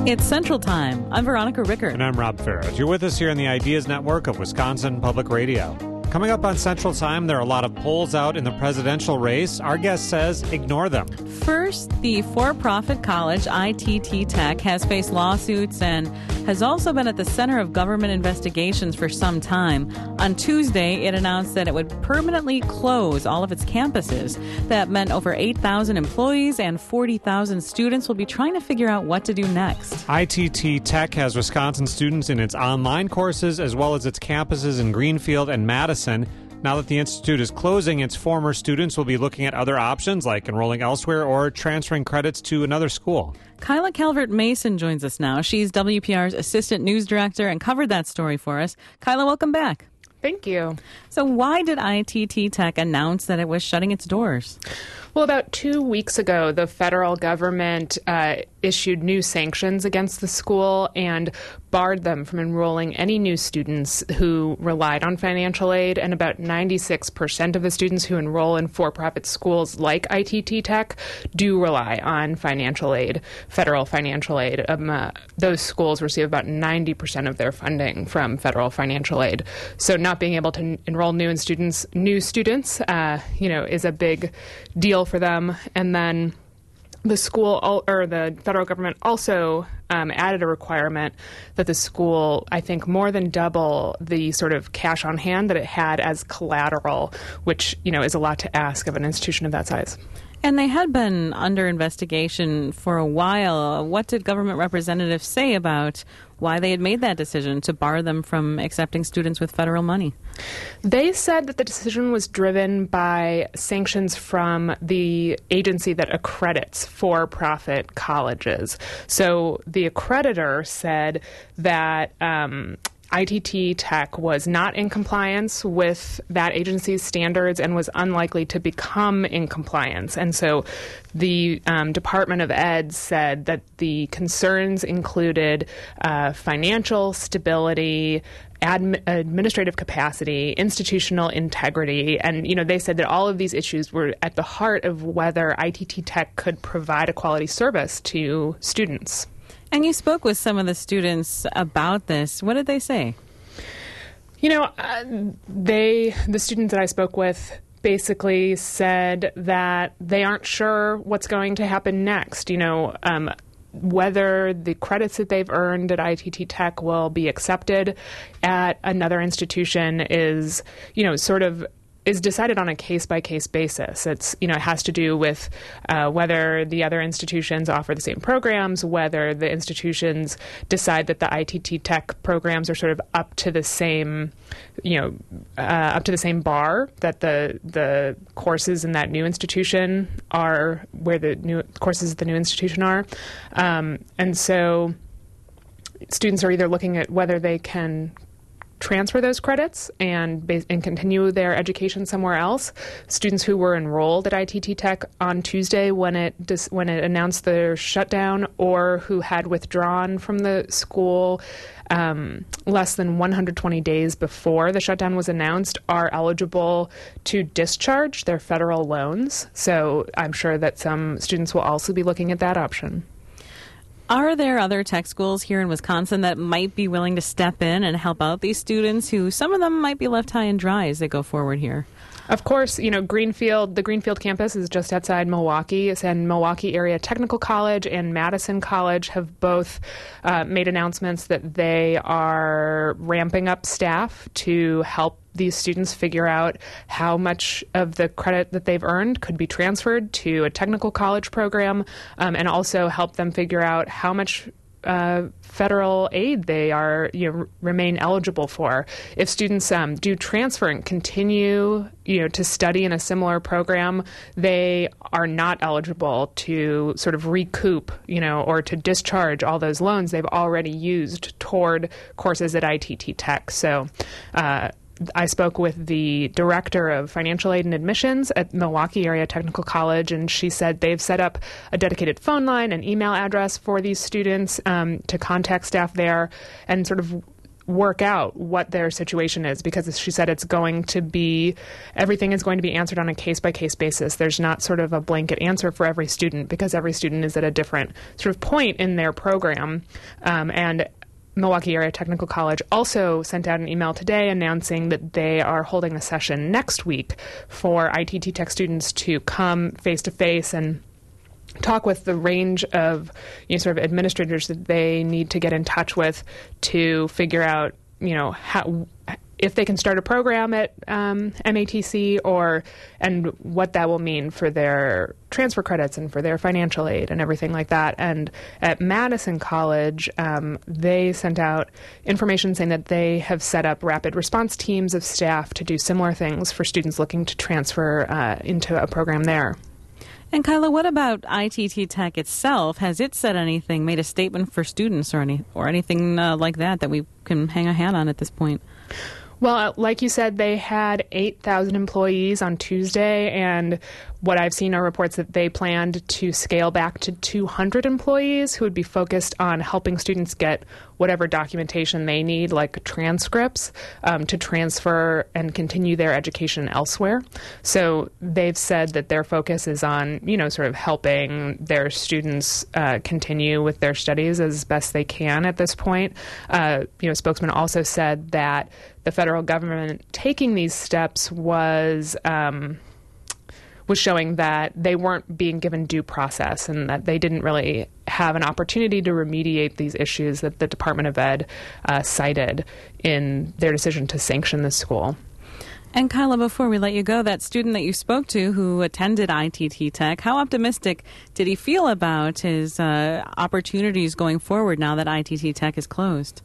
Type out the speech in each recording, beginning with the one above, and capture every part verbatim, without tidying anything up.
It's Central Time. I'm Veronica Rickert. And I'm Rob Farrows. You're with us here on the Ideas Network of Wisconsin Public Radio. Coming up on Central Time, there are a lot of polls out in the presidential race. Our guest says ignore them. First, the for-profit college I T T Tech has faced lawsuits and has also been at the center of government investigations for some time. On Tuesday, it announced that it would permanently close all of its campuses. That meant over eight thousand employees and forty thousand students will be trying to figure out what to do next. I T T Tech has Wisconsin students in its online courses as well as its campuses in Greenfield and Madison. Now that the institute is closing, its former students will be looking at other options like enrolling elsewhere or transferring credits to another school. Kyla Calvert-Mason joins us now. She's W P R's assistant news director and covered that story for us. Kyla, welcome back. Thank you. So why did I T T Tech announce that it was shutting its doors? Well, about two weeks ago, the federal government uh, issued new sanctions against the school and barred them from enrolling any new students who relied on financial aid. And about ninety-six percent of the students who enroll in for-profit schools like I T T Tech do rely on financial aid, federal financial aid. Um, uh, those schools receive about ninety percent of their funding from federal financial aid. So not being able to n- enroll new in students, new students, uh, you know, is a big deal for them. And then the school or the federal government also um, added a requirement that the school, I think, more than double the sort of cash on hand that it had as collateral, which, you know, is a lot to ask of an institution of that size. And they had been under investigation for a while. What did government representatives say about why they had made that decision to bar them from accepting students with federal money? They said that the decision was driven by sanctions from the agency that accredits for-profit colleges. So the accreditor said that um, I T T Tech was not in compliance with that agency's standards and was unlikely to become in compliance. And so the um, Department of Ed said that the concerns included uh, financial stability, Admi- administrative capacity, institutional integrity, and you know they said that all of these issues were at the heart of whether I T T Tech could provide a quality service to students. And you spoke with some of the students about this. What did they say? You know, uh, they the students that I spoke with basically said that they aren't sure what's going to happen next. You know, um, whether the credits that they've earned at I T T Tech will be accepted at another institution is, you know, sort of is decided on a case-by-case basis. It's, you know, it has to do with uh, whether the other institutions offer the same programs, whether the institutions decide that the I T T Tech programs are sort of up to the same, you know, uh, up to the same bar that the the courses in that new institution are, where the new courses at the new institution are. Um, and so students are either looking at whether they can transfer those credits and base, and continue their education somewhere else. Students who were enrolled at I T T Tech on Tuesday when it dis, when it announced their shutdown, or who had withdrawn from the school um, less than one hundred twenty days before the shutdown was announced, are eligible to discharge their federal loans. So I'm sure that some students will also be looking at that option. Are there other tech schools here in Wisconsin that might be willing to step in and help out these students who some of them might be left high and dry as they go forward here? Of course, you know, Greenfield, the Greenfield campus is just outside Milwaukee, and Milwaukee Area Technical College and Madison College have both uh, made announcements that they are ramping up staff to help these students figure out how much of the credit that they've earned could be transferred to a technical college program, um, and also help them figure out how much Uh, federal aid they are, you know, r- remain eligible for. If students um, do transfer and continue, you know, to study in a similar program, they are not eligible to sort of recoup, you know, or to discharge all those loans they've already used toward courses at I T T Tech. So, uh, I spoke with the director of financial aid and admissions at Milwaukee Area Technical College, and she said they've set up a dedicated phone line and email address for these students um, to contact staff there and sort of work out what their situation is, because she said it's going to be, everything is going to be answered on a case-by-case basis. There's not sort of a blanket answer for every student, because every student is at a different sort of point in their program. Um, and Milwaukee Area Technical College also sent out an email today announcing that they are holding a session next week for I T T Tech students to come face-to-face and talk with the range of, you know, sort of administrators that they need to get in touch with to figure out, you know, how, if they can start a program at um, M A T C, or and what that will mean for their transfer credits and for their financial aid and everything like that. And at Madison College, um, they sent out information saying that they have set up rapid response teams of staff to do similar things for students looking to transfer uh, into a program there. And Kyla, what about I T T Tech itself? Has it said anything, made a statement for students or any or anything uh, like that that we can hang a hat on at this point? Well, like you said, they had eight thousand employees on Tuesday, and what I've seen are reports that they planned to scale back to two hundred employees who would be focused on helping students get whatever documentation they need, like transcripts, um, to transfer and continue their education elsewhere. So they've said that their focus is on, you know, sort of helping their students uh, continue with their studies as best they can at this point. Uh, you know, spokesman also said that the federal government taking these steps was um, was showing that they weren't being given due process, and that they didn't really have an opportunity to remediate these issues that the Department of Ed uh, cited in their decision to sanction the school. And Kyla, before we let you go, that student that you spoke to who attended I T T Tech, how optimistic did he feel about his uh, opportunities going forward now that I T T Tech is closed?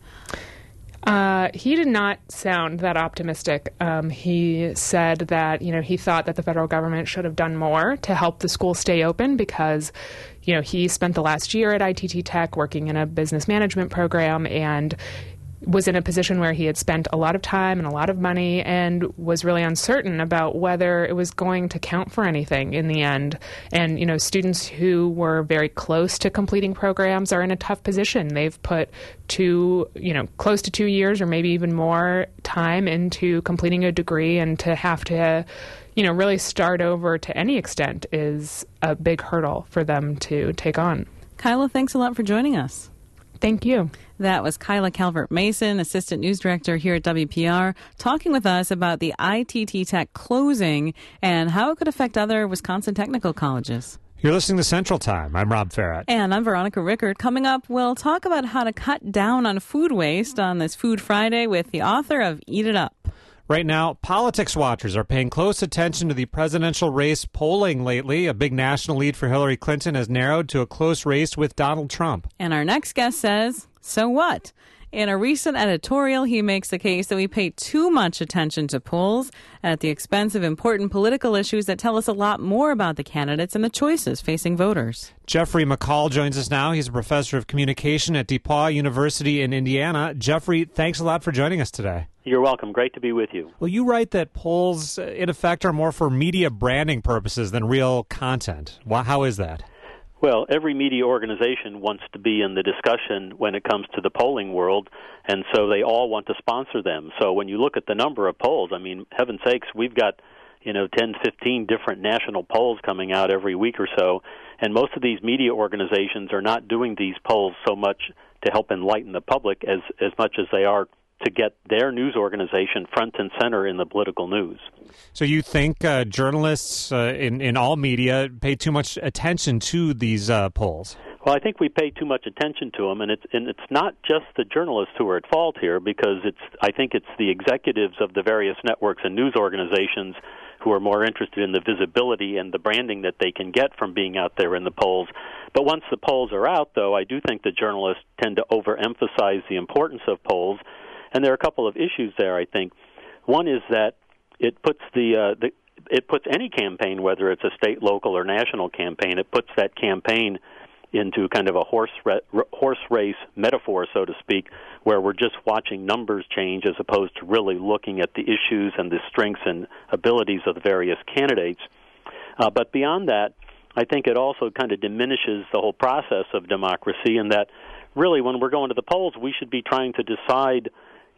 Uh, he did not sound that optimistic. Um, he said that, you know, he thought that the federal government should have done more to help the school stay open, because, you know, he spent the last year at I T T Tech working in a business management program and was in a position where he had spent a lot of time and a lot of money and was really uncertain about whether it was going to count for anything in the end. And, you know, students who were very close to completing programs are in a tough position. They've put two, you know, close to two years or maybe even more time into completing a degree, and to have to, you know, really start over to any extent is a big hurdle for them to take on. Kyla, thanks a lot for joining us. Thank you. That was Kyla Calvert-Mason, Assistant News Director here at W P R, talking with us about the I T T Tech closing and how it could affect other Wisconsin technical colleges. You're listening to Central Time. I'm Rob Farrett. And I'm Veronica Rickard. Coming up, we'll talk about how to cut down on food waste on this Food Friday with the author of Eat It Up. Right now, politics watchers are paying close attention to the presidential race polling lately. A big national lead for Hillary Clinton has narrowed to a close race with Donald Trump. And our next guest says, so what? In a recent editorial, he makes the case that we pay too much attention to polls at the expense of important political issues that tell us a lot more about the candidates and the choices facing voters. Jeffrey McCall joins us now. He's a professor of communication at DePauw University in Indiana. Jeffrey, thanks a lot for joining us today. You're welcome. Great to be with you. Well, you write that polls, in effect, are more for media branding purposes than real content. How is that? Well, every media organization wants to be in the discussion when it comes to the polling world, and so they all want to sponsor them. So when you look at the number of polls, I mean, heaven's sakes, we've got, you know, ten, fifteen different national polls coming out every week or so, and most of these media organizations are not doing these polls so much to help enlighten the public as, as much as they are to get their news organization front and center in the political news. So you think uh, journalists uh, in, in all media pay too much attention to these uh, polls? Well, I think we pay too much attention to them, and it's and it's not just the journalists who are at fault here, because it's I think it's the executives of the various networks and news organizations who are more interested in the visibility and the branding that they can get from being out there in the polls. But once the polls are out, though, I do think the journalists tend to overemphasize the importance of polls. And there are a couple of issues there, I think. One is that it puts the, uh, the it puts any campaign, whether it's a state, local, or national campaign, it puts that campaign into kind of a horse ra- horse race metaphor, so to speak, where we're just watching numbers change as opposed to really looking at the issues and the strengths and abilities of the various candidates. Uh, but beyond that, I think it also kind of diminishes the whole process of democracy, in that really when we're going to the polls, we should be trying to decide,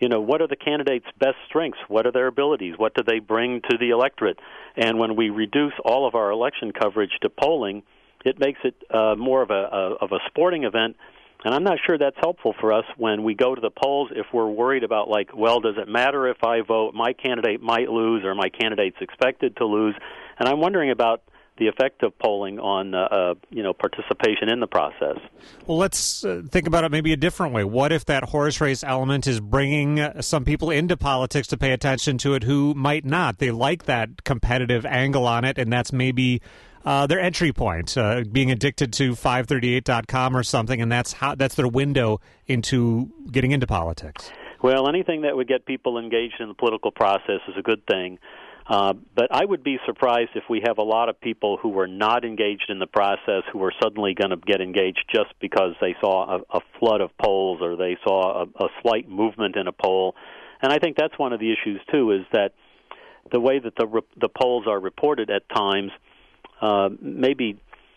you know, what are the candidates' best strengths? What are their abilities? What do they bring to the electorate? And when we reduce all of our election coverage to polling, it makes it uh, more of a, a of a sporting event. And I'm not sure that's helpful for us when we go to the polls if we're worried about, like, well, does it matter if I vote? My candidate might lose or my candidate's expected to lose. And I'm wondering about the effect of polling on, uh, uh, you know, participation in the process. Well, let's uh, think about it maybe a different way. What if that horse race element is bringing uh, some people into politics to pay attention to it who might not? They like that competitive angle on it, and that's maybe uh, their entry point, uh, being addicted to five thirty-eight dot com or something, and that's how that's their window into getting into politics. Well, anything that would get people engaged in the political process is a good thing. Uh, but I would be surprised if we have a lot of people who were not engaged in the process who are suddenly going to get engaged just because they saw a, a flood of polls or they saw a, a slight movement in a poll. And I think that's one of the issues, too, is that the way that the, the polls are reported at times uh, maybe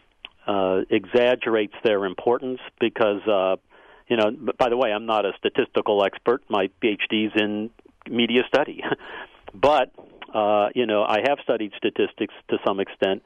uh, exaggerates their importance because, uh, you know, by the way, I'm not a statistical expert. My P H D's in media study. But Uh, you know, I have studied statistics to some extent,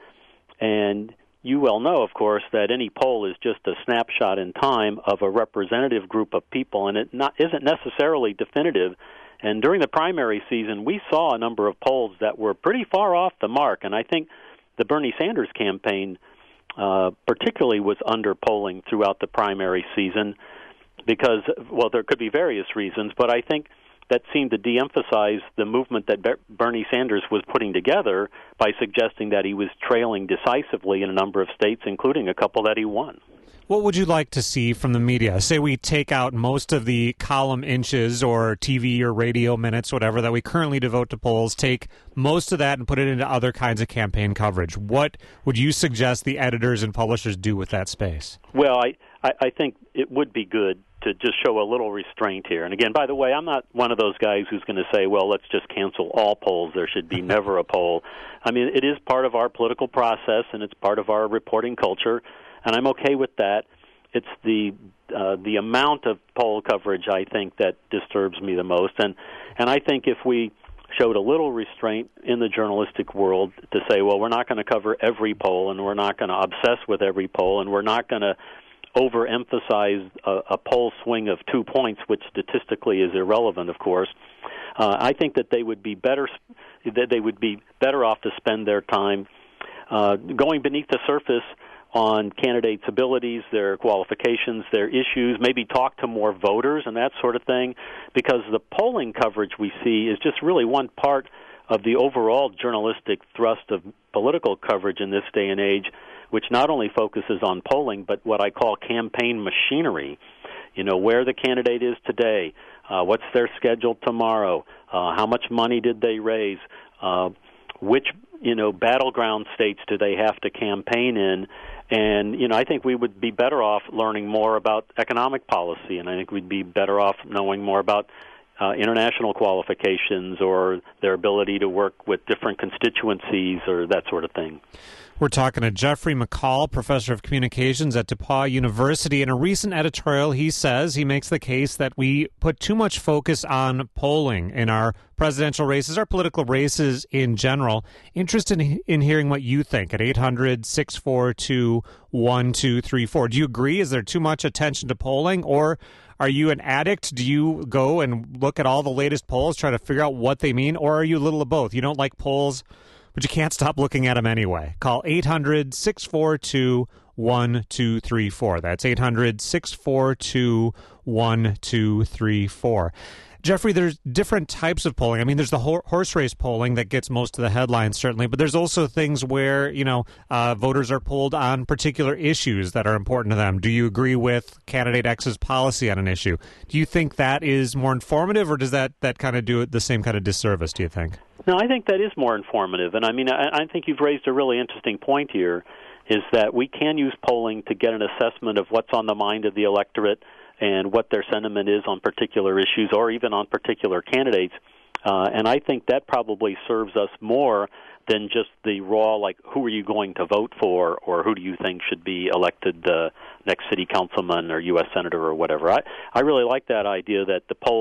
and you well know, of course, that any poll is just a snapshot in time of a representative group of people, and it not, isn't necessarily definitive. And during the primary season, we saw a number of polls that were pretty far off the mark, and I think the Bernie Sanders campaign uh, particularly was under-polling throughout the primary season because, well, there could be various reasons, but I think that seemed to de-emphasize the movement that Bernie Sanders was putting together by suggesting that he was trailing decisively in a number of states, including a couple that he won. What would you like to see from the media? Say we take out most of the column inches or T V or radio minutes, whatever, that we currently devote to polls, take most of that and put it into other kinds of campaign coverage. What would you suggest the editors and publishers do with that space? Well, I, I, I think it would be good to just show a little restraint here. And again, by the way, I'm not one of those guys who's going to say, well, let's just cancel all polls. There should be never a poll. I mean, it is part of our political process, and it's part of our reporting culture, and I'm okay with that. It's the uh, the amount of poll coverage, I think, that disturbs me the most. And, and I think if we showed a little restraint in the journalistic world to say, well, we're not going to cover every poll, and we're not going to obsess with every poll, and we're not going to overemphasize a, a poll swing of two points, which statistically is irrelevant, of course. Uh, I think that they would be better that they would be better off to spend their time uh, going beneath the surface on candidates' abilities, their qualifications, their issues, maybe talk to more voters and that sort of thing, because the polling coverage we see is just really one part of the overall journalistic thrust of political coverage in this day and age, which not only focuses on polling, but what I call campaign machinery. You know, where the candidate is today, uh, what's their schedule tomorrow, uh, how much money did they raise, uh, which, you know, battleground states do they have to campaign in. And, you know, I think we would be better off learning more about economic policy, and I think we'd be better off knowing more about Uh, international qualifications or their ability to work with different constituencies or that sort of thing. We're talking to Jeffrey McCall, professor of communications at DePauw University. In a recent editorial, he says he makes the case that we put too much focus on polling in our presidential races, our political races in general. Interested in, in hearing what you think at eight hundred, six four two, one two three four. Do you agree? Is there too much attention to polling, or are you an addict? Do you go and look at all the latest polls, try to figure out what they mean, or are you a little of both? You don't like polls, but you can't stop looking at them anyway. Call eight hundred, six four two, one two three four. That's eight hundred, six four two, one two three four. Jeffrey, there's different types of polling. I mean, there's the ho- horse race polling that gets most of the headlines, certainly, but there's also things where, you know, uh, voters are polled on particular issues that are important to them. Do you agree with candidate X's policy on an issue? Do you think that is more informative, or does that, that kind of do it the same kind of disservice, do you think? No, I think that is more informative, and I mean, I, I think you've raised a really interesting point here, is that we can use polling to get an assessment of what's on the mind of the electorate and what their sentiment is on particular issues or even on particular candidates. Uh, and I think that probably serves us more than just the raw, like, who are you going to vote for, or who do you think should be elected the uh, next city councilman or U S senator or whatever. I, I really like that idea that the polls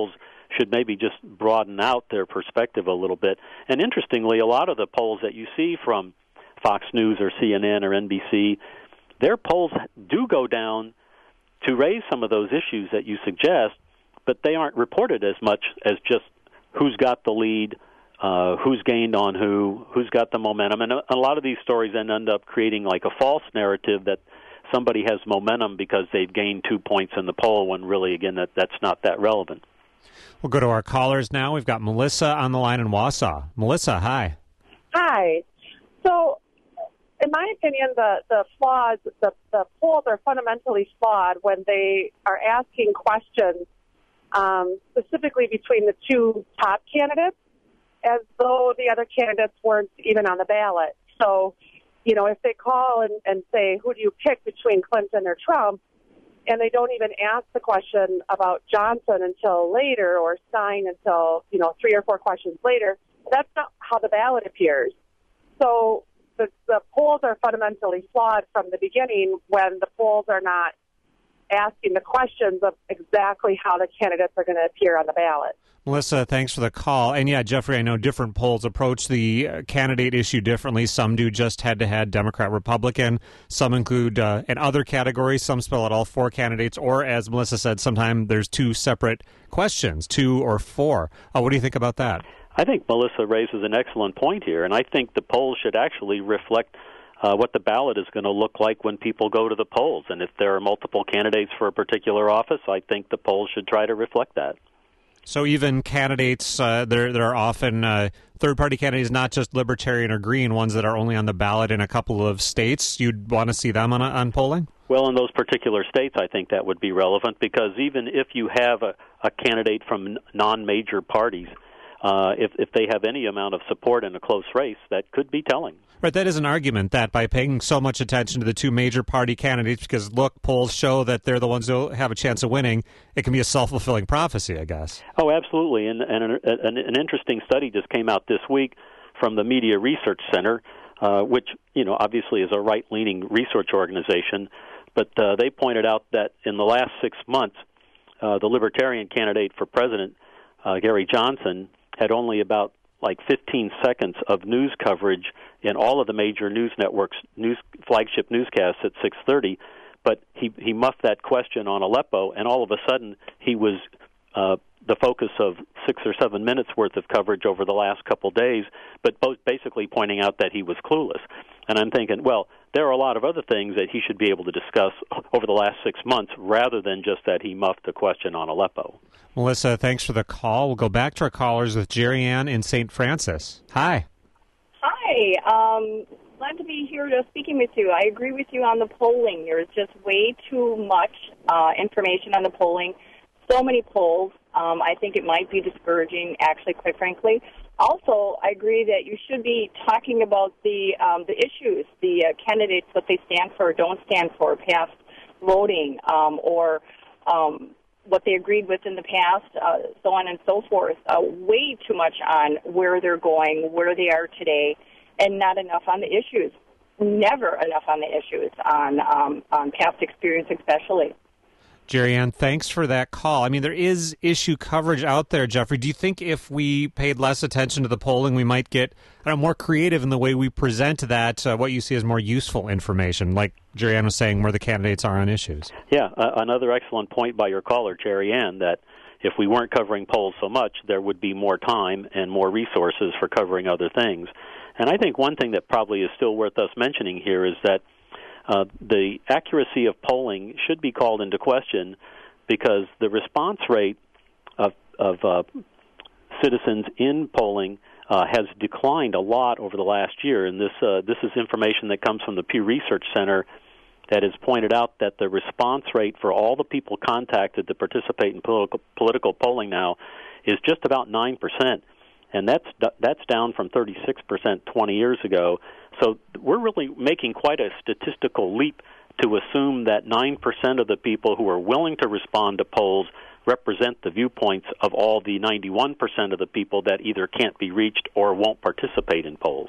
should maybe just broaden out their perspective a little bit. And interestingly, a lot of the polls that you see from Fox News or C N N or N B C, their polls do go down to raise some of those issues that you suggest, but they aren't reported as much as just who's got the lead, uh, who's gained on who, who's got the momentum. And a, a lot of these stories then end up creating like a false narrative that somebody has momentum because they've gained two points in the poll, when really, again, that, that's not that relevant. We'll go to our callers now. We've got Melissa on the line in Wausau. Melissa, hi. Hi. So, in my opinion, the, the flaws, the, the polls are fundamentally flawed when they are asking questions um, specifically between the two top candidates, as though the other candidates weren't even on the ballot. So, you know, if they call and, and say, who do you pick between Clinton or Trump, and they don't even ask the question about Johnson until later, or Stein until, you know, three or four questions later, that's not how the ballot appears. So the, the polls are fundamentally flawed from the beginning when the polls are not asking the questions of exactly how the candidates are going to appear on the ballot. Melissa, thanks for the call. And yeah, Jeffrey, I know different polls approach the uh, candidate issue differently. Some do just head-to-head Democrat-Republican. Some include uh, in other categories. Some spell out all four candidates. Or, as Melissa said, sometimes there's two separate questions, two or four. Uh, what do you think about that? I think Melissa raises an excellent point here, and I think the polls should actually reflect uh, what the ballot is going to look like when people go to the polls. And if there are multiple candidates for a particular office, I think the polls should try to reflect that. So even candidates, uh, there there are often uh, third-party candidates, not just Libertarian or Green, ones that are only on the ballot in a couple of states. You'd want to see them on, on polling? Well, in those particular states, I think that would be relevant, because even if you have a, a candidate from non-major parties, uh, if, if they have any amount of support in a close race, that could be telling. Right, that is an argument that by paying so much attention to the two major party candidates, because, look, polls show that they're the ones who have a chance of winning, it can be a self-fulfilling prophecy, I guess. Oh, absolutely. And, and an, an, an interesting study just came out this week from the Media Research Center, uh, which, you know, obviously is a right-leaning research organization, but uh, they pointed out that in the last six months, uh, the Libertarian candidate for president, uh, Gary Johnson, had only about like fifteen seconds of news coverage in all of the major news networks, news flagship newscasts at six thirty, but he, he muffed that question on Aleppo, and all of a sudden he was uh, the focus of six or seven minutes worth of coverage over the last couple days, but both basically pointing out that he was clueless. And I'm thinking, well, there are a lot of other things that he should be able to discuss over the last six months rather than just that he muffed the question on Aleppo. Melissa, thanks for the call. We'll go back to our callers with Jerry Ann in Saint Francis. Hi. Hi. Um, glad to be here to speaking with you. I agree with you on the polling. There's just way too much uh, information on the polling. So many polls. Um, I think it might be discouraging, actually, quite frankly. Also, I agree that you should be talking about the um, the issues, the uh, candidates, what they stand for or don't stand for, past voting, um, or um, what they agreed with in the past, uh, so on and so forth. Uh, way too much on where they're going, where they are today, and not enough on the issues. Never enough on the issues, on um, on past experience especially. Jerry Ann, thanks for that call. I mean, there is issue coverage out there, Jeffrey. Do you think if we paid less attention to the polling, we might get I don't know, more creative in the way we present that, uh, what you see as more useful information, like Jerry Ann was saying, where the candidates are on issues? Yeah, uh, another excellent point by your caller, Jerry Ann, that if we weren't covering polls so much, there would be more time and more resources for covering other things. And I think one thing that probably is still worth us mentioning here is that Uh, the accuracy of polling should be called into question, because the response rate of, of uh, citizens in polling uh, has declined a lot over the last year. And this uh, this is information that comes from the Pew Research Center that has pointed out that the response rate for all the people contacted to participate in political, political polling now is just about nine percent. And that's that's down from thirty-six percent twenty years ago. So we're really making quite a statistical leap to assume that nine percent of the people who are willing to respond to polls represent the viewpoints of all the ninety-one percent of the people that either can't be reached or won't participate in polls.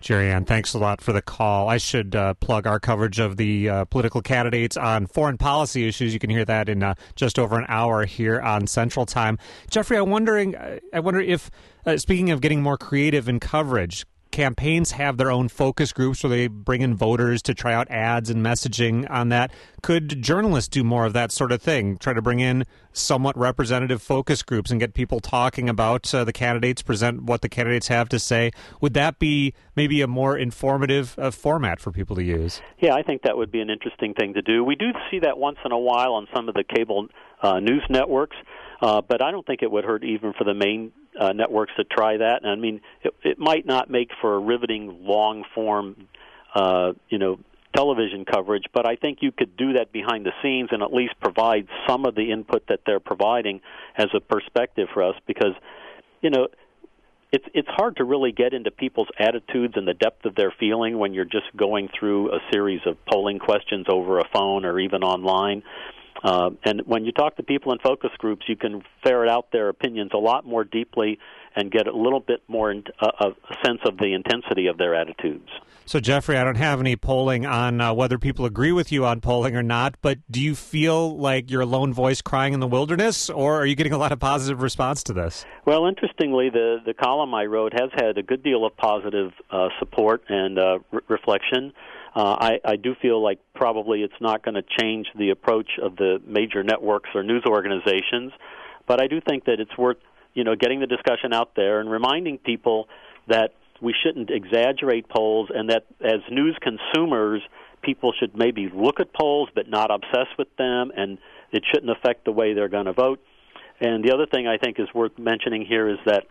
Jerry Ann, thanks a lot for the call. I should uh, plug our coverage of the uh, political candidates on foreign policy issues. You can hear that in uh, just over an hour here on Central Time. Jeffrey, I'm wondering, I wonder if, uh, speaking of getting more creative in coverage, campaigns have their own focus groups where they bring in voters to try out ads and messaging on that. Could journalists do more of that sort of thing? Try to bring in somewhat representative focus groups and get people talking about uh, the candidates, present what the candidates have to say. Would that be maybe a more informative uh, format for people to use? Yeah, I think that would be an interesting thing to do. We do see that once in a while on some of the cable uh, news networks. Uh, but I don't think it would hurt even for the main uh, networks to try that. And I mean, it, it might not make for a riveting, long-form, uh, you know, television coverage, but I think you could do that behind the scenes and at least provide some of the input that they're providing as a perspective for us, because, you know, it's it's hard to really get into people's attitudes and the depth of their feeling when you're just going through a series of polling questions over a phone or even online. Uh, and when you talk to people in focus groups, you can ferret out their opinions a lot more deeply and get a little bit more in, uh, a sense of the intensity of their attitudes. So, Jeffrey, I don't have any polling on uh, whether people agree with you on polling or not, but do you feel like you're a lone voice crying in the wilderness, or are you getting a lot of positive response to this? Well, interestingly, the, the column I wrote has had a good deal of positive uh, support and uh, re- reflection. Uh, I, I do feel like probably it's not going to change the approach of the major networks or news organizations, but I do think that it's worth, you know, getting the discussion out there and reminding people that we shouldn't exaggerate polls, and that as news consumers, people should maybe look at polls but not obsess with them, and it shouldn't affect the way they're going to vote. And the other thing I think is worth mentioning here is that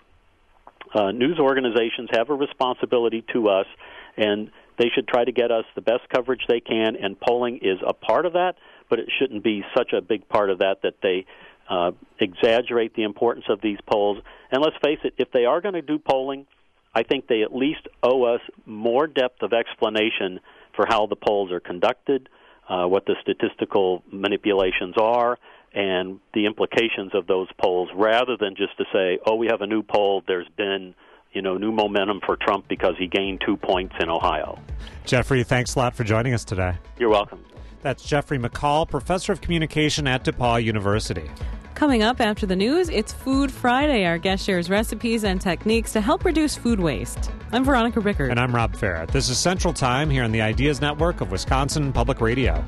uh, news organizations have a responsibility to us, and they should try to get us the best coverage they can, and polling is a part of that, but it shouldn't be such a big part of that that they uh, exaggerate the importance of these polls. And let's face it, if they are going to do polling, I think they at least owe us more depth of explanation for how the polls are conducted, uh, what the statistical manipulations are, and the implications of those polls, rather than just to say, oh, we have a new poll, there's been you know, new momentum for Trump because he gained two points in Ohio. Jeffrey, thanks a lot for joining us today. You're welcome. That's Jeffrey McCall, professor of communication at DePauw University. Coming up after the news, it's Food Friday. Our guest shares recipes and techniques to help reduce food waste. I'm Veronica Rickard. And I'm Rob Farrett. This is Central Time here on the Ideas Network of Wisconsin Public Radio.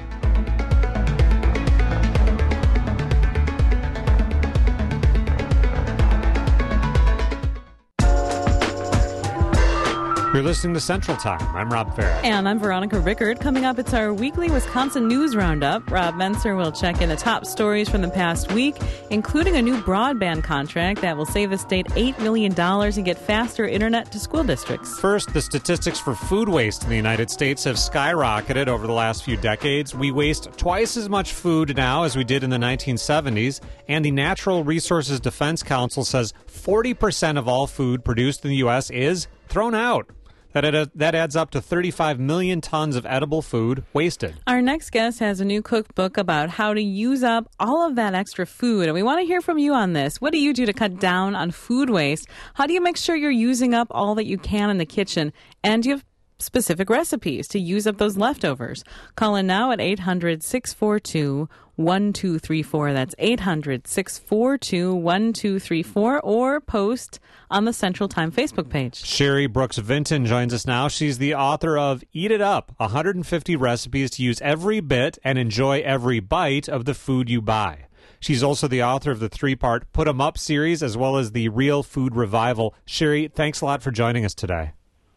You're listening to Central Time. I'm Rob Farrett. And I'm Veronica Rickard. Coming up, it's our weekly Wisconsin News Roundup. Rob Menser will check in the top stories from the past week, including a new broadband contract that will save the state eight million dollars and get faster internet to school districts. First, the statistics for food waste in the United States have skyrocketed over the last few decades. We waste twice as much food now as we did in the nineteen seventies, and the Natural Resources Defense Council says forty percent of all food produced in the U S is thrown out. That, that adds up to thirty-five million tons of edible food wasted. Our next guest has a new cookbook about how to use up all of that extra food. And we want to hear from you on this. What do you do to cut down on food waste? How do you make sure you're using up all that you can in the kitchen? And do you have specific recipes to use up those leftovers? Call in now at eight hundred, six four two, one two three four. That's eight hundred, six four two, one two three four, or post on the Central Time Facebook page. Sherry Brooks Vinton joins us now. She's the author of Eat It Up, one hundred fifty recipes to use every bit and enjoy every bite of the food you buy. She's also the author of the three-part Put 'em Up series, as well as the Real Food Revival. Sherry, thanks a lot for joining us today.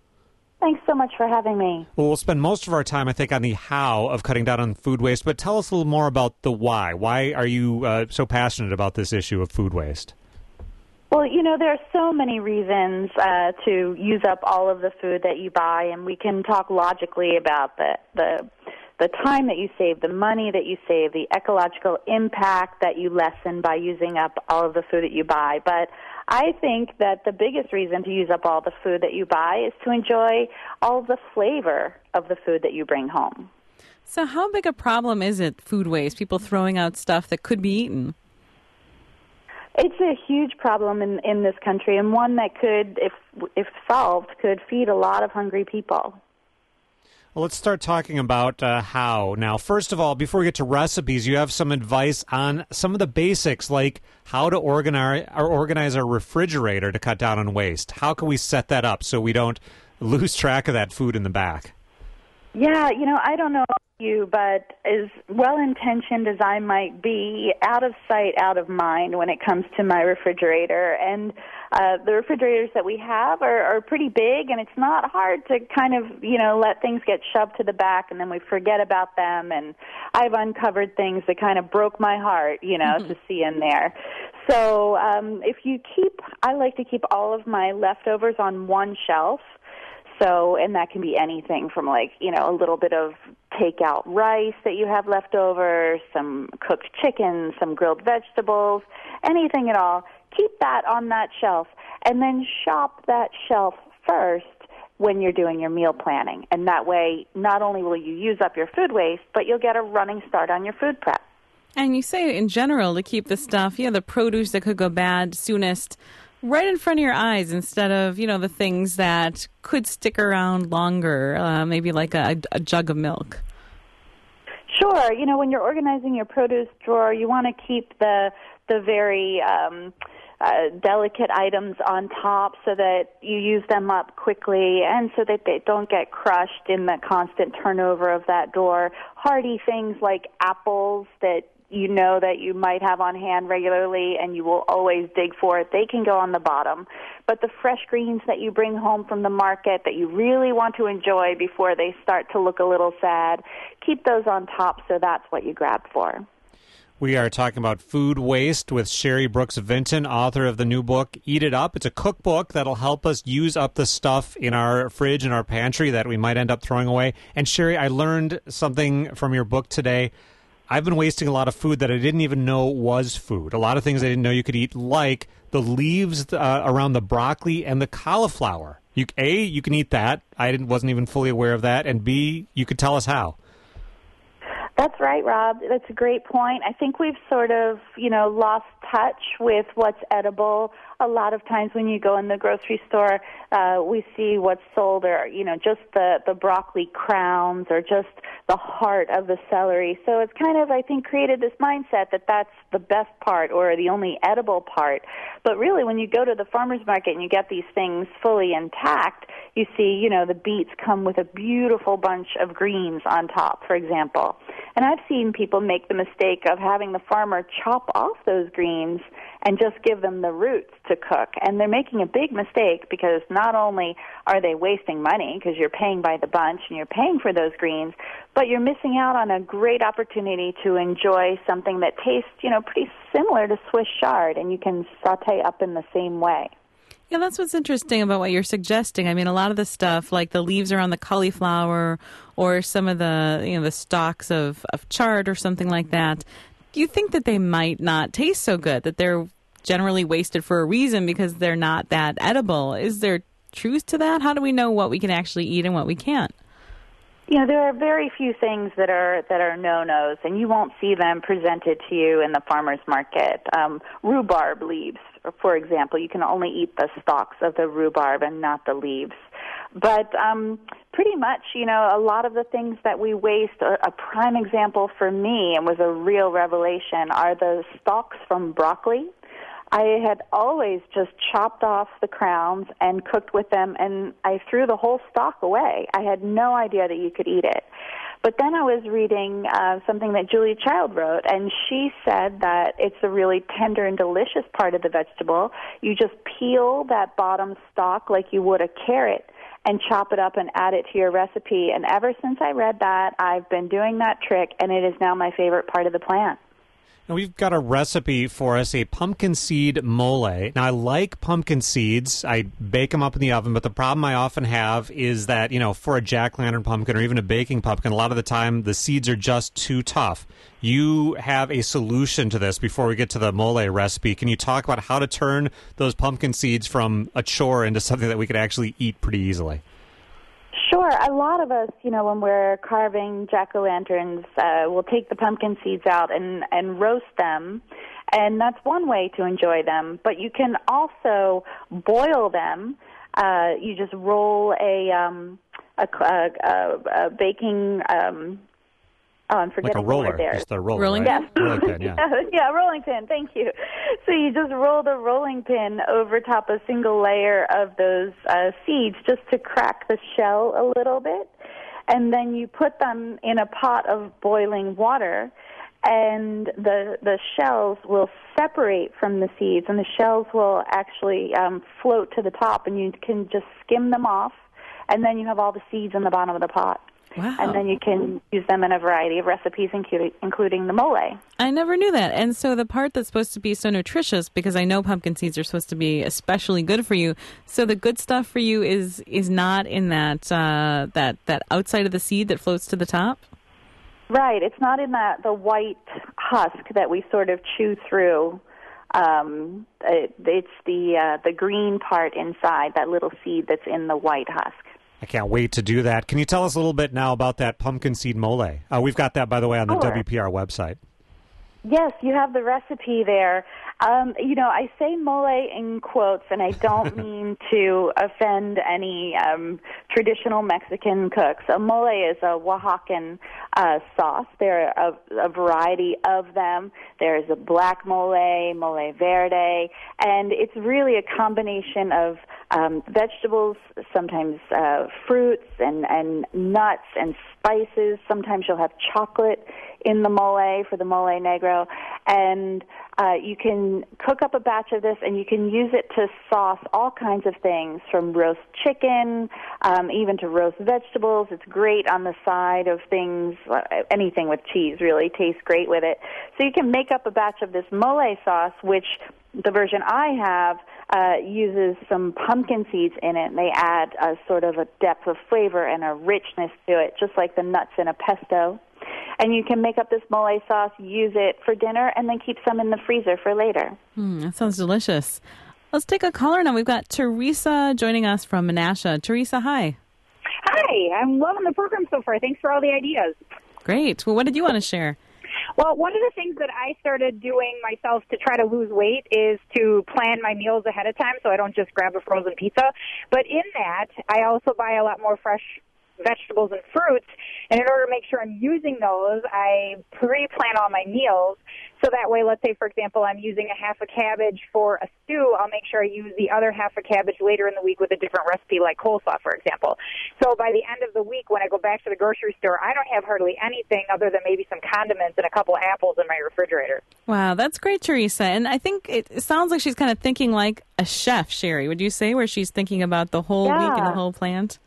Thanks so much for having me. Well, we'll spend most of our time, I think, on the how of cutting down on food waste, but tell us a little more about the why. Why are you uh, so passionate about this issue of food waste? Well, you know, there are so many reasons uh, to use up all of the food that you buy, and we can talk logically about the, the the time that you save, the money that you save, the ecological impact that you lessen by using up all of the food that you buy. But I think that the biggest reason to use up all the food that you buy is to enjoy all of the flavor of the food that you bring home. So how big a problem is it, food waste, people throwing out stuff that could be eaten? It's a huge problem in, in this country, and one that could, if if solved, could feed a lot of hungry people. Well, let's start talking about uh, how. Now, first of all, before we get to recipes, you have some advice on some of the basics, like how to organize, or organize our refrigerator to cut down on waste. How can we set that up so we don't lose track of that food in the back? Yeah, you know, I don't know you, but as well-intentioned as I might be, out of sight, out of mind when it comes to my refrigerator. And uh, the refrigerators that we have are, are pretty big, and it's not hard to kind of, you know, let things get shoved to the back, and then we forget about them. And I've uncovered things that kind of broke my heart, you know, mm-hmm. to see in there. So um, if you keep, I like to keep all of my leftovers on one shelf. So, and that can be anything from, like, you know, a little bit of takeout rice that you have left over, some cooked chicken, some grilled vegetables, anything at all. Keep that on that shelf, and then shop that shelf first when you're doing your meal planning. And that way, not only will you use up your food waste, but you'll get a running start on your food prep. And you say, in general, to keep the stuff, you know, the produce that could go bad soonest right in front of your eyes instead of, you know, the things that could stick around longer, uh, maybe like a, a jug of milk. Sure. You know, when you're organizing your produce drawer, you want to keep the the very um, uh, delicate items on top so that you use them up quickly and so that they don't get crushed in the constant turnover of that drawer. Hardy things like apples that you know that you might have on hand regularly and you will always dig for it, they can go on the bottom. But the fresh greens that you bring home from the market that you really want to enjoy before they start to look a little sad, keep those on top so that's what you grab for. We are talking about food waste with Sherry Brooks Vinton, author of the new book, Eat It Up. It's a cookbook that'll help us use up the stuff in our fridge and our pantry that we might end up throwing away. And Sherry, I learned something from your book today. I've been wasting a lot of food that I didn't even know was food. A lot of things I didn't know you could eat, like the leaves uh, around the broccoli and the cauliflower. You, A, you can eat that. I didn't, wasn't even fully aware of that. And B, you could tell us how. That's right, Rob. That's a great point. I think we've sort of, you know, lost touch with what's edible. A lot of times when you go in the grocery store, uh, we see what's sold or, you know, just the, the broccoli crowns or just the heart of the celery. So it's kind of, I think, created this mindset that that's the best part or the only edible part. But really, when you go to the farmer's market and you get these things fully intact, you see, you know, the beets come with a beautiful bunch of greens on top, for example. And I've seen people make the mistake of having the farmer chop off those greens and just give them the roots to cook. And they're making a big mistake because not only are they wasting money because you're paying by the bunch and you're paying for those greens, but you're missing out on a great opportunity to enjoy something that tastes, you know, pretty similar to Swiss chard, and you can saute up in the same way. Yeah, that's what's interesting about what you're suggesting. I mean, a lot of the stuff, like the leaves around the cauliflower or some of the, you know, the stalks of, of chard or something like that, you think that they might not taste so good, that they're generally wasted for a reason because they're not that edible. Is there truth to that? How do we know what we can actually eat and what we can't? You know, there are very few things that are that are no-nos, and you won't see them presented to you in the farmer's market. Um, rhubarb leaves, for example, you can only eat the stalks of the rhubarb and not the leaves. But um, pretty much, you know, a lot of the things that we waste, a, a prime example for me, and was a real revelation, are the stalks from broccoli. I had always just chopped off the crowns and cooked with them, and I threw the whole stalk away. I had no idea that you could eat it. But then I was reading uh, something that Julia Child wrote, and she said that it's a really tender and delicious part of the vegetable. You just peel that bottom stalk like you would a carrot and chop it up and add it to your recipe. And ever since I read that, I've been doing that trick, and it is now my favorite part of the plant. Now, we've got a recipe for us, a pumpkin seed mole. Now, I like pumpkin seeds. I bake them up in the oven, but the problem I often have is that, you know, for a jack-o'-lantern pumpkin or even a baking pumpkin, a lot of the time the seeds are just too tough. You have a solution to this before we get to the mole recipe. Can you talk about how to turn those pumpkin seeds from a chore into something that we could actually eat pretty easily? Sure. Sure. A lot of us, you know, when we're carving jack-o'-lanterns, uh, we'll take the pumpkin seeds out and, and roast them, and that's one way to enjoy them. But you can also boil them. Uh, you just roll a, um, a, a, a, a baking... Um, Oh, I'm forgetting like a roller, the word there. just a roller, Rolling right? Yes. Rolling pin, yeah. yeah, rolling pin. Thank you. So you just roll the rolling pin over top a single layer of those uh, seeds just to crack the shell a little bit, and then you put them in a pot of boiling water, and the the shells will separate from the seeds, and the shells will actually um, float to the top, and you can just skim them off, and then you have all the seeds in the bottom of the pot. Wow. And then you can use them in a variety of recipes, including, including the mole. I never knew that. And so the part that's supposed to be so nutritious, because I know pumpkin seeds are supposed to be especially good for you, so the good stuff for you is is not in that uh, that that outside of the seed that floats to the top? Right. It's not in that the white husk that we sort of chew through. Um, it, it's the uh, the green part inside, that little seed that's in the white husk. I can't wait to do that. Can you tell us a little bit now about that pumpkin seed mole? Uh, we've got that, by the way, on the Sure. W P R website. Yes, you have the recipe there. Um, you know, I say mole in quotes, and I don't mean to offend any um, traditional Mexican cooks. A mole is a Oaxacan uh, sauce. There are a, a variety of them. There's a black mole, mole verde, and it's really a combination of um, vegetables, sometimes uh, fruits and, and nuts and spices. Sometimes you'll have chocolate in the mole for the mole negro, and uh, you can cook up a batch of this, and you can use it to sauce all kinds of things, from roast chicken, um, even to roast vegetables. It's great on the side of things. Anything with cheese really tastes great with it. So you can make up a batch of this mole sauce, which the version I have uh, uses some pumpkin seeds in it, and they add a sort of a depth of flavor and a richness to it, just like the nuts in a pesto. And you can make up this mole sauce, use it for dinner, and then keep some in the freezer for later. Mm, that sounds delicious. Let's take a caller now. We've got Teresa joining us from Menasha. Teresa, hi. Hi. I'm loving the program so far. Thanks for all the ideas. Great. Well, what did you want to share? Well, one of the things that I started doing myself to try to lose weight is to plan my meals ahead of time so I don't just grab a frozen pizza. But in that, I also buy a lot more fresh vegetables and fruits, and in order to make sure I'm using those, I pre-plan all my meals, so that way, let's say, for example, I'm using a half a cabbage for a stew, I'll make sure I use the other half a cabbage later in the week with a different recipe, like coleslaw, for example. So by the end of the week, when I go back to the grocery store, I don't have hardly anything other than maybe some condiments and a couple apples in my refrigerator. Wow, that's great, Teresa. And I think it sounds like she's kind of thinking like a chef, Sherry, would you say, where she's thinking about the whole Yeah. week and the whole plant?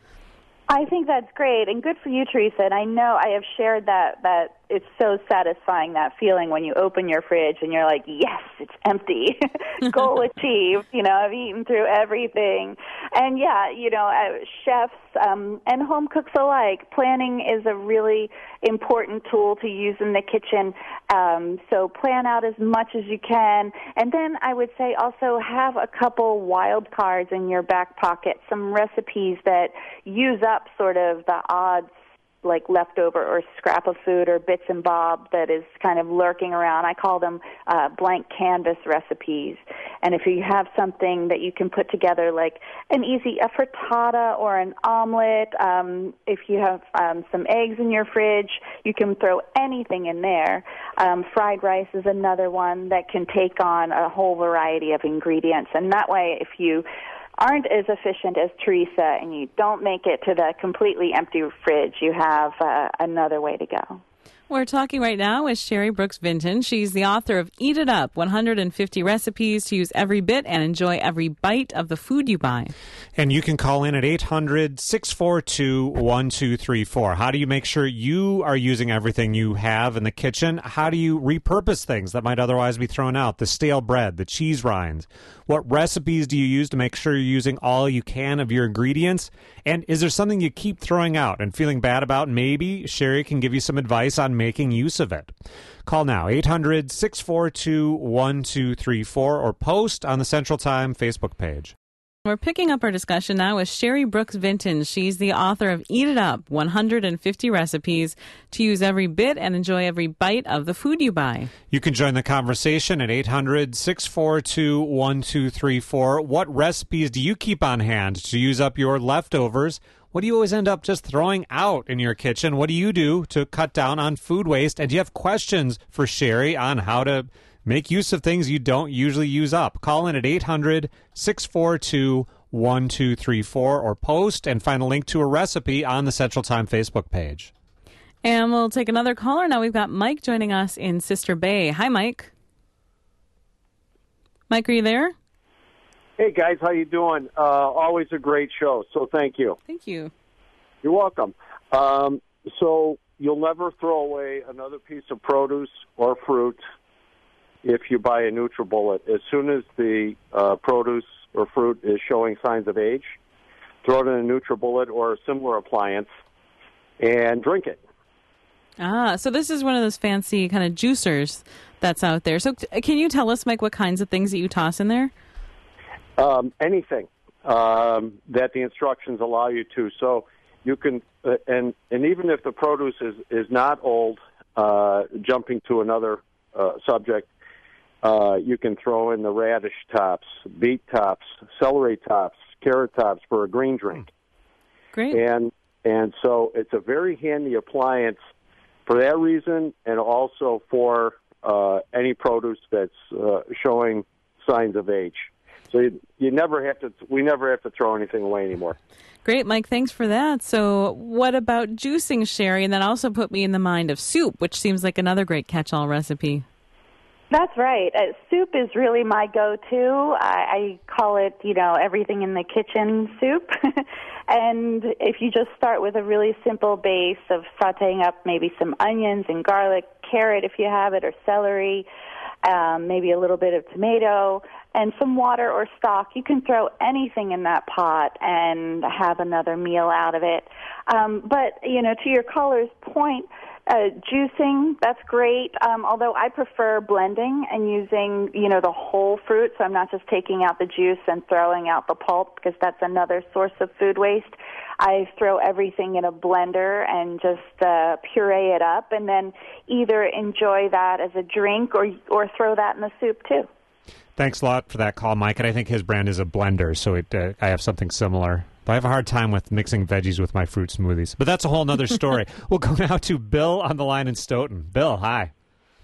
I think that's great, and good for you, Teresa. And I know I have shared that, that it's so satisfying, that feeling when you open your fridge and you're like, yes, it's empty. Goal achieved. You know, I've eaten through everything. And, yeah, you know, uh, chefs um, and home cooks alike, planning is a really important tool to use in the kitchen. Um, so plan out as much as you can. And then I would say also have a couple wild cards in your back pocket, some recipes that use up sort of the odds, like leftover or scrap of food or bits and bob that is kind of lurking around. I call them uh, blank canvas recipes. And if you have something that you can put together, like an easy a frittata or an omelet, um, if you have um, some eggs in your fridge, you can throw anything in there. Um, fried rice is another one that can take on a whole variety of ingredients. And that way, if you aren't as efficient as Teresa and you don't make it to the completely empty fridge, you have uh, another way to go. We're talking right now with Sherry Brooks Vinton. She's the author of Eat It Up, one hundred fifty recipes to use every bit and enjoy every bite of the food you buy. And you can call in at eight hundred, six four two, one two three four. How do you make sure you are using everything you have in the kitchen? How do you repurpose things that might otherwise be thrown out? The stale bread, the cheese rinds. What recipes do you use to make sure you're using all you can of your ingredients? And is there something you keep throwing out and feeling bad about? Maybe Sherry can give you some advice on making use of it. Call now, eight hundred, six four two, one two three four, or post on the Central Time Facebook page. We're picking up our discussion now with Sherry Brooks Vinton. She's the author of Eat It Up, one hundred fifty recipes to use every bit and enjoy every bite of the food you buy. You can join the conversation at eight hundred, six four two, one two three four. What recipes do you keep on hand to use up your leftovers? What do you always end up just throwing out in your kitchen? What do you do to cut down on food waste? And do you have questions for Sherry on how to make use of things you don't usually use up? Call in at eight hundred, six four two, one two three four or post and find a link to a recipe on the Central Time Facebook page. And we'll take another caller. Now we've got Mike joining us in Sister Bay. Hi, Mike. Mike, are you there? Hey, guys. How you doing? Uh, always a great show, so thank you. Thank you. You're welcome. Um, so you'll never throw away another piece of produce or fruit if you buy a NutriBullet. As soon as the uh, produce or fruit is showing signs of age, throw it in a NutriBullet or a similar appliance and drink it. Ah, so this is one of those fancy kind of juicers that's out there. So can you tell us, Mike, what kinds of things that you toss in there? Um, anything um, that the instructions allow you to. So you can, uh, and, and even if the produce is, is not old, uh, jumping to another uh, subject, Uh, you can throw in the radish tops, beet tops, celery tops, carrot tops for a green drink. Great. And and so it's a very handy appliance for that reason, and also for uh, any produce that's uh, showing signs of age. So you, you never have to. We never have to throw anything away anymore. Great, Mike. Thanks for that. So what about juicing, Sherry? And that also put me in the mind of soup, which seems like another great catch-all recipe. That's right. Uh, soup is really my go-to. I, I call it, you know, everything in the kitchen soup. And if you just start with a really simple base of sautéing up maybe some onions and garlic, carrot if you have it, or celery, um, maybe a little bit of tomato, and some water or stock, you can throw anything in that pot and have another meal out of it. Um, but, you know, to your caller's point, Uh, juicing, that's great, um, although I prefer blending and using, you know, the whole fruit, so I'm not just taking out the juice and throwing out the pulp, because that's another source of food waste. I throw everything in a blender and just uh, puree it up, and then either enjoy that as a drink or or throw that in the soup, too. Thanks a lot for that call, Mike. And I think his brand is a blender, so it, uh, I have something similar. But I have a hard time with mixing veggies with my fruit smoothies. But that's a whole other story. We'll go now to Bill on the line in Stoughton. Bill, hi.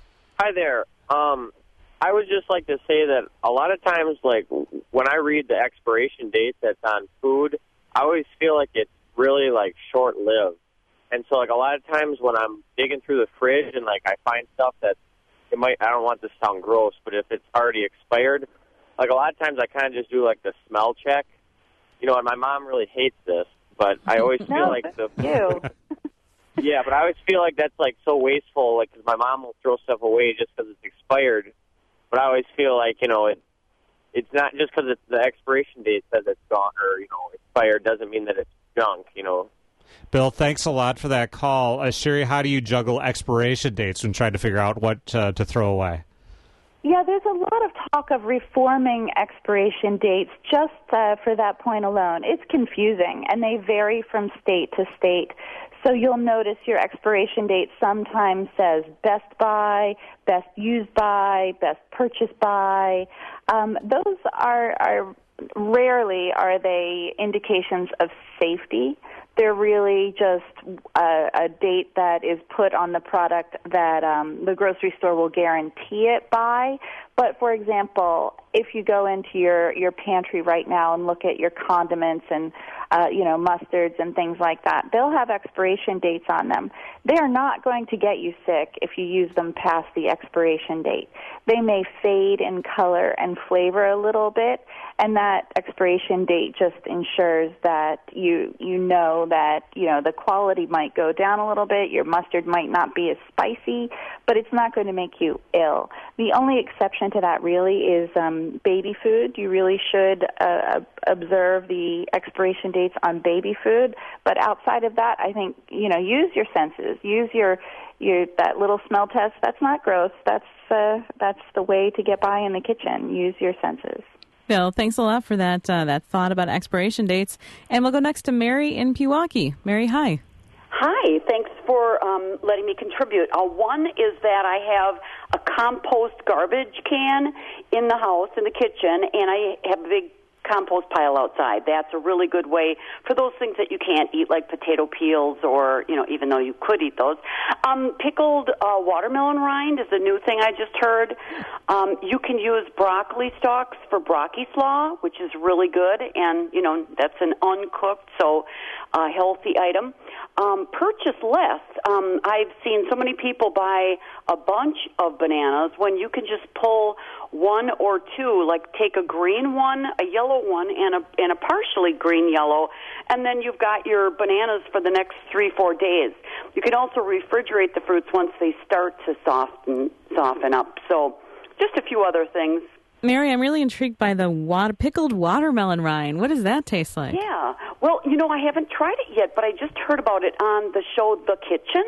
Hi there. Um, I would just like to say that a lot of times, like, when I read the expiration date that's on food, I always feel like it's really, like, short-lived. And so, like, a lot of times when I'm digging through the fridge and, like, I find stuff that it might, I don't want this to sound gross, but if it's already expired, like, a lot of times I kind of just do, like, the smell check. You know, and my mom really hates this, but I always feel no, like the you. yeah, but I always feel like that's like so wasteful. Like, cause my mom will throw stuff away just because it's expired, but I always feel like, you know, it it's not just because it's the expiration date says it's gone or, you know, expired doesn't mean that it's junk. You know. Bill, thanks a lot for that call. Uh, Sherry, how do you juggle expiration dates when trying to figure out what uh, to throw away? Yeah, there's a lot of talk of reforming expiration dates just uh, for that point alone. It's confusing, and they vary from state to state. So you'll notice your expiration date sometimes says best by, best used by, best purchased by. Um, those are, are rarely are they indications of safety. They're really just a, a date that is put on the product that um, the grocery store will guarantee it by. But, for example, if you go into your, your pantry right now and look at your condiments and, uh, you know, mustards and things like that, they'll have expiration dates on them. They're not going to get you sick if you use them past the expiration date. They may fade in color and flavor a little bit, and that expiration date just ensures that you you know that, you know, the quality might go down a little bit, your mustard might not be as spicy, but it's not going to make you ill. The only exception to that really is um, baby food. You really should uh, observe the expiration dates on baby food, but outside of that, I think, you know, use your senses. Use your your that little smell test. That's not gross. That's uh, that's the way to get by in the kitchen. Use your senses. Bill, thanks a lot for that uh, that thought about expiration dates. And we'll go next to Mary in Pewaukee. Mary, hi. Hi, thanks for um, letting me contribute. Uh, one is that I have a compost garbage can in the house, in the kitchen, and I have a big compost pile outside. That's a really good way for those things that you can't eat, like potato peels, or, you know, even though you could eat those. Um, pickled uh, watermelon rind is a new thing I just heard. Um, you can use broccoli stalks for broccoli slaw, which is really good, and, you know, that's an uncooked, so uh, healthy item. Um, purchase less. Um, I've seen so many people buy a bunch of bananas when you can just pull one or two, like take a green one, a yellow one, and a and a partially green yellow, and then you've got your bananas for the next three, four days. You can also refrigerate the fruits once they start to soften soften up. So just a few other things. Mary, I'm really intrigued by the water, pickled watermelon rind. What does that taste like? Yeah. Well, you know, I haven't tried it yet, but I just heard about it on the show The Kitchen,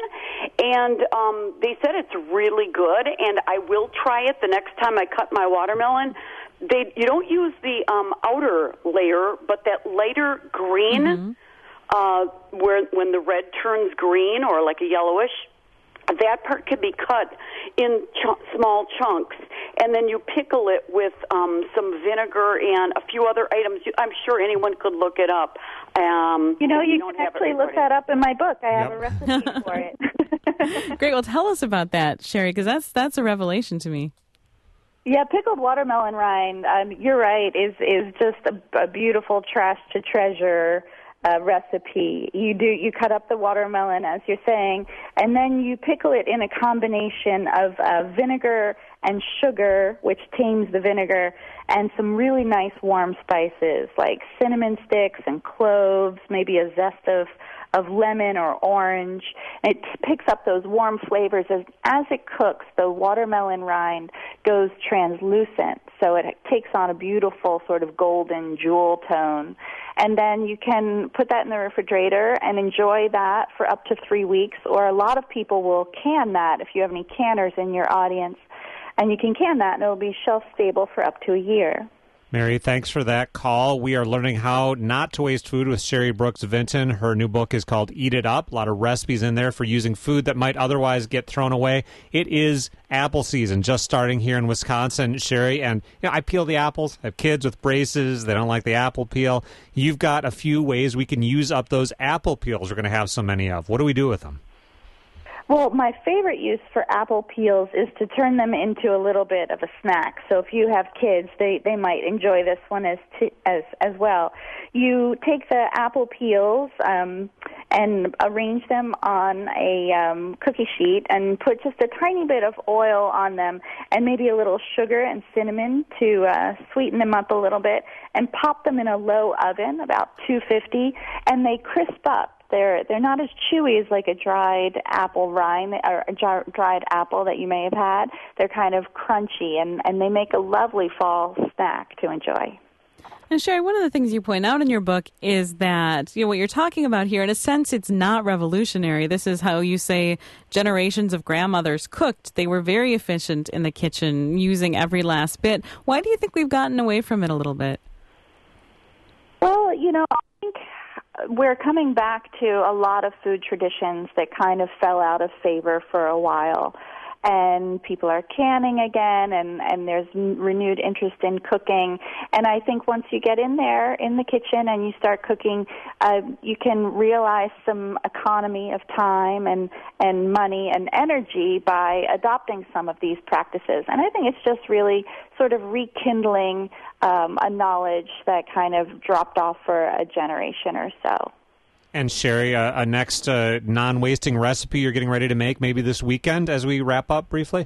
and um, they said it's really good, and I will try it the next time I cut my watermelon. They, you don't use the um, outer layer, but that lighter green, mm-hmm. uh, where when the red turns green or like a yellowish, that part can be cut in ch- small chunks, and then you pickle it with um, some vinegar and a few other items. I'm sure anyone could look it up. Um, you know, you, you can actually look that up in my book. I have yep. a recipe for it. Great. Well, tell us about that, Sherry, because that's that's a revelation to me. Yeah, pickled watermelon rind, um, you're right, is is just a, a beautiful trash to treasure Uh, recipe. You do you cut up the watermelon, as you're saying, and then you pickle it in a combination of uh, vinegar and sugar, which tames the vinegar, and some really nice warm spices like cinnamon sticks and cloves, maybe a zest of of lemon or orange. It picks up those warm flavors. As, as it cooks, the watermelon rind goes translucent, so it takes on a beautiful sort of golden jewel tone. And then you can put that in the refrigerator and enjoy that for up to three weeks, or a lot of people will can that if you have any canners in your audience. And you can can that, and it will be shelf-stable for up to a year. Mary, thanks for that call. We are learning how not to waste food with Sherry Brooks Vinton. Her new book is called Eat It Up. A lot of recipes in there for using food that might otherwise get thrown away. It is apple season, just starting here in Wisconsin, Sherry. And you know, I peel the apples. I have kids with braces. They don't like the apple peel. You've got a few ways we can use up those apple peels we're going to have so many of. What do we do with them? Well, my favorite use for apple peels is to turn them into a little bit of a snack. So if you have kids, they, they might enjoy this one as t- as as well. You take the apple peels um, and arrange them on a um, cookie sheet and put just a tiny bit of oil on them and maybe a little sugar and cinnamon to uh, sweeten them up a little bit, and pop them in a low oven, about two fifty, and they crisp up. They're they're not as chewy as like a dried apple rind or a jar, dried apple that you may have had. They're kind of crunchy, and, and they make a lovely fall snack to enjoy. And Sherry, one of the things you point out in your book is that, you know, what you're talking about here, in a sense, it's not revolutionary. This is how you say generations of grandmothers cooked. They were very efficient in the kitchen, using every last bit. Why do you think we've gotten away from it a little bit? Well, you know, I think we're coming back to a lot of food traditions that kind of fell out of favor for a while. And people are canning again, and, and there's renewed interest in cooking. And I think once you get in there in the kitchen and you start cooking, uh, you can realize some economy of time and, and money and energy by adopting some of these practices. And I think it's just really sort of rekindling um, a knowledge that kind of dropped off for a generation or so. And Sherry, a, a next uh, non-wasting recipe you're getting ready to make maybe this weekend as we wrap up briefly?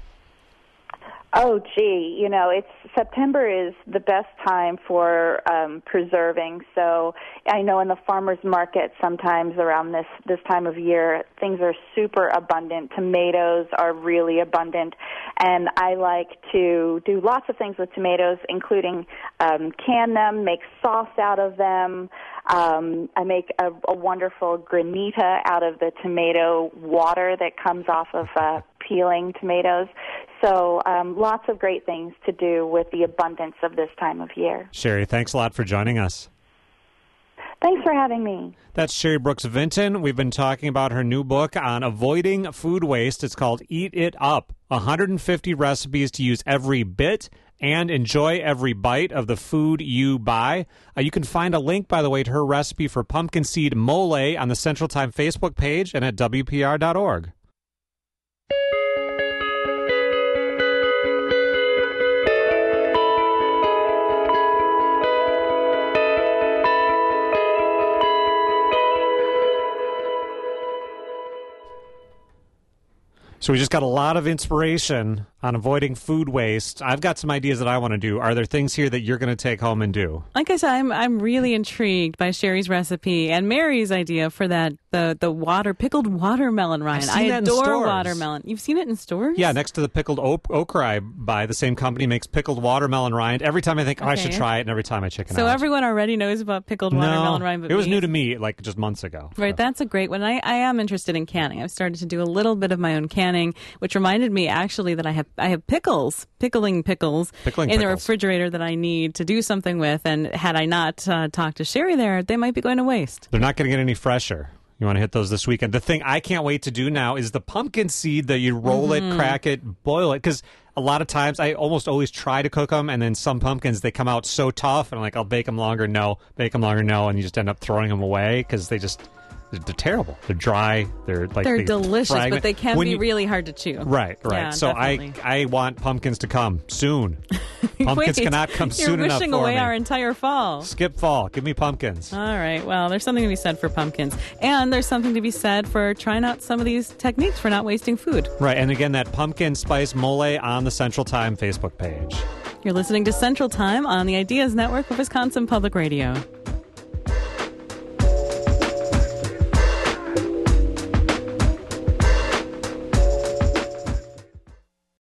Oh, gee, you know, it's September is the best time for um, preserving. So I know in the farmers market sometimes around this, this time of year, things are super abundant. Tomatoes are really abundant. And I like to do lots of things with tomatoes, including um, can them, make sauce out of them. Um, I make a, a wonderful granita out of the tomato water that comes off of uh, peeling tomatoes. So um, lots of great things to do with the abundance of this time of year. Sherry, thanks a lot for joining us. Thanks for having me. That's Sherry Brooks Vinton. We've been talking about her new book on avoiding food waste. It's called Eat It Up, one hundred fifty recipes to use every bit and enjoy every bite of the food you buy. Uh, you can find a link, by the way, to her recipe for pumpkin seed mole on the Central Time Facebook page and at W P R dot org. So we just got a lot of inspiration on avoiding food waste. I've got some ideas that I want to do. Are there things here that you're going to take home and do? Like I said, I'm I'm really intrigued by Sherry's recipe and Mary's idea for that the the water pickled watermelon, Ryan. I adore watermelon. You've seen it in stores? Yeah, next to the pickled o- okra I buy, the same company makes pickled watermelon rind. Every time I think, oh, Okay. I should try it, and every time I chicken So out. everyone already knows about pickled no, watermelon rind. But it was me. new to me like just months ago. Right, that's a great one. I, I am interested in canning. I've started to do a little bit of my own canning, which reminded me actually that I have I have pickles, pickling pickles, Pickling in the pickles. refrigerator that I need to do something with. And had I not uh, talked to Sherry there, they might be going to waste. They're not going to get any fresher. You want to hit those this weekend. The thing I can't wait to do now is the pumpkin seed that you roll Mm-hmm. it, crack it, boil it. Because a lot of times I almost always try to cook them, and then some pumpkins, they come out so tough, and I'm like, I'll bake them longer. No. Bake them longer. No. And you just end up throwing them away because they just... They're terrible. They're dry. They're like They're they delicious, fragment. but they can When be you- really hard to chew. Right, right. Yeah, so definitely. I I want pumpkins to come soon. Pumpkins Wait, cannot come you're soon enough wishing for away me. our entire fall. Skip fall. Give me pumpkins. All right. Well, there's something to be said for pumpkins. And there's something to be said for trying out some of these techniques for not wasting food. Right, and again, that pumpkin spice mole on the Central Time Facebook page. You're listening to Central Time on the Ideas Network of Wisconsin Public Radio.